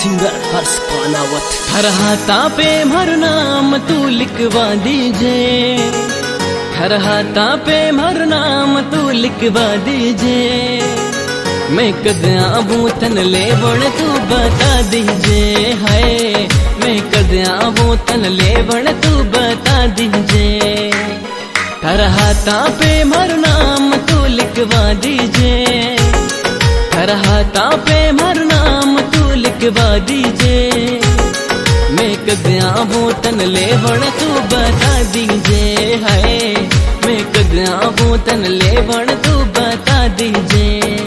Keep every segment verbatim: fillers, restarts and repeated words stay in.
Singer हर्ष कानावत। हर हाथा पे मर नाम तू लिखवा दीजे, हर हाथा पे मर नाम तू लिखवा दीजे। मैं कद आबू तन ले बण तू बता दीजे, हाय मैं कद आबू तन ले बण तू बता दीजे। हर हाथा पे मर नाम तू लिखवा दीजे, हर हाथा पे मर नाम तू लिखवा दीजे। मैं कद आबू तन ले बण तू बता दीजे, हाय मैं कद आबू तन ले बण तू बता दीजे।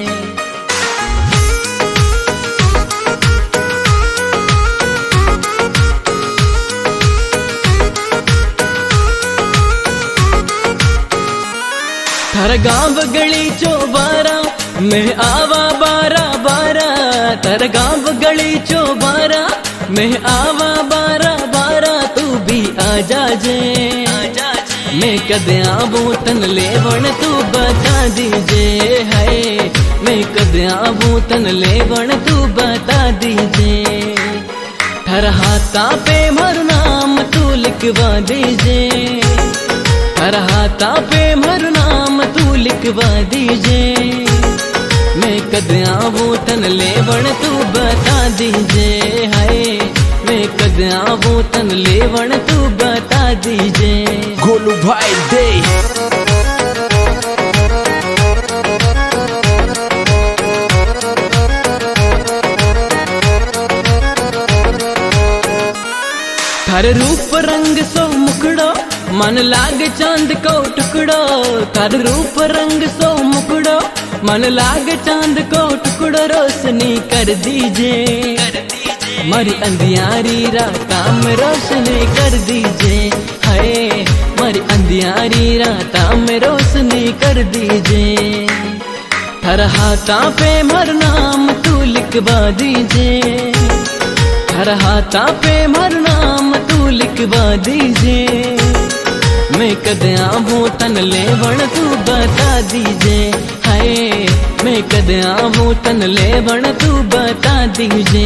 थार गांव गली चौबारा मैं आवा बारा बारा, थार गांव गली चौबारा मैं आवा बारा बारा। तू भी आ जा जे, मैं कद आबू तन ले बण तू बता दीजे, हाय मैं कद आबू तन ले बण तू बता दीजे। थार हाथा पे मर नाम तू लिखवा दीजे, हर हाथा पे मर नाम तू लिखवा दीजे। मैं कद आबू तन ले बण तू बता दीजे, हाय मैं कद आबू तन ले बण तू बता दीजे। गोलू भाई दे थार रूप रंग सो मुखड़ो मन लाग चांद को टुकड़ो, थार रूप रंग सो मुकड़ो मन लाग चांद को टुकड़ो। रोशनी कर दीजे, मरी अंधियारी राता में रोशनी कर दीजे, हाय मरी अंधियारी राता में रोशनी कर दीजे। हर हाथा पे मर नाम तू लिखवा दीजे, हर हाथा पे मर नाम तू लिखवा दीजे। मैं कद आबू तन ले बण तू बता दीजे, हाय मैं कद आबू तन ले बण तू बता दीजे।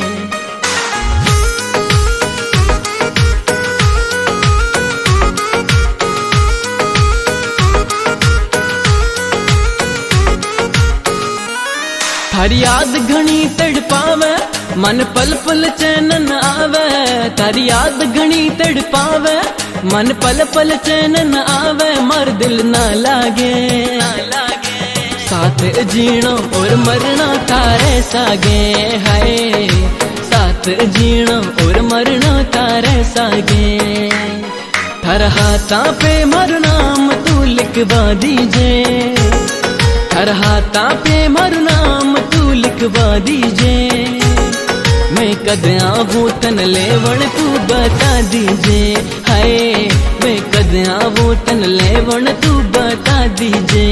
थारी याद घणी तड़पावे मन पल पल चैन न आवे, थारी याद घणी तड़पावे मन पल पल चैन न आवे। मर दिल ना लागे, साथ जीणो और मरना तारे सागे, हाय साथ जीणो और मरना तारे सागे। हर हाथा पे मर नाम तू लिखवा दीजे, हर हाथा पे मर नाम तू लिखवा दीजे। मैं कद आबू तन ले बण तू बता दीजे, हाय मैं कद आबू तन ले बण तू बता दीजे।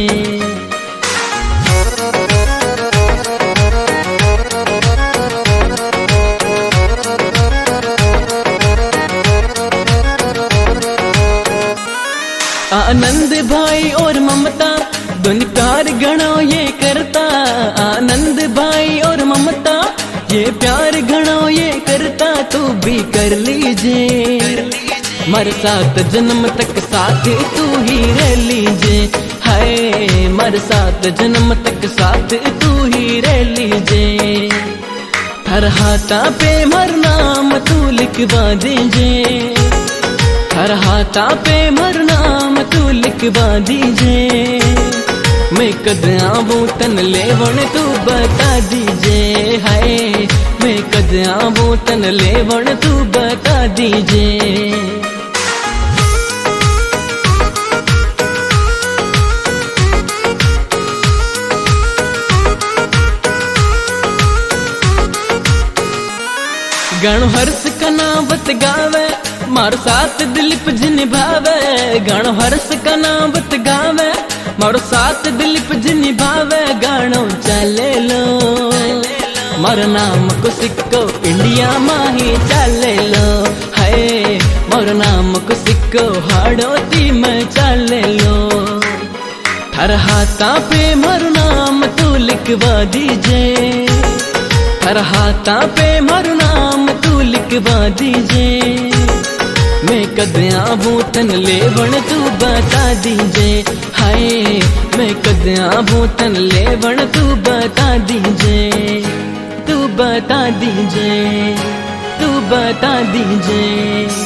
आनंद भाई और ममता दोनों प्यार घणो ये करता, आनंद भाई और ममता ये प्यार घणो ये करता। तू भी कर लीजे, मर सात जन्म तक साथ तू ही रह लीजे, हाय मर सात जन्म तक साथ तू ही रह लीजे। हर हाथा पे मर नाम तू लिखवा दीजे, हर हाथा पे मर नाम तू लिखवा दीजे। मैं कद आबू तन ले बण तू बता दीजे, हाय मैं कद आबू तन ले बण तू बता दीजे। गण हर्ष कनावत गावे मार साथ दिलीप जी निभावे, गण हर्ष कनावत गावे मार साथ दिलीप जी निभावे। गानो चले लो मार नाम को सिक्को इंडिया माही चले लो, हाय मार नाम को सिक्को हाड़ोती में चले लो। हर हाथा पे मार नाम तू लिखवा दीजे, थार हाथा पे मारू नाम तू लिखवा दीजे, मैं कदया भूतन लेवण तू बता दीजे। हाय मैं कदया भूतन लेवण तू बता दीजे, तू बता दीजे, तू बता दीजे।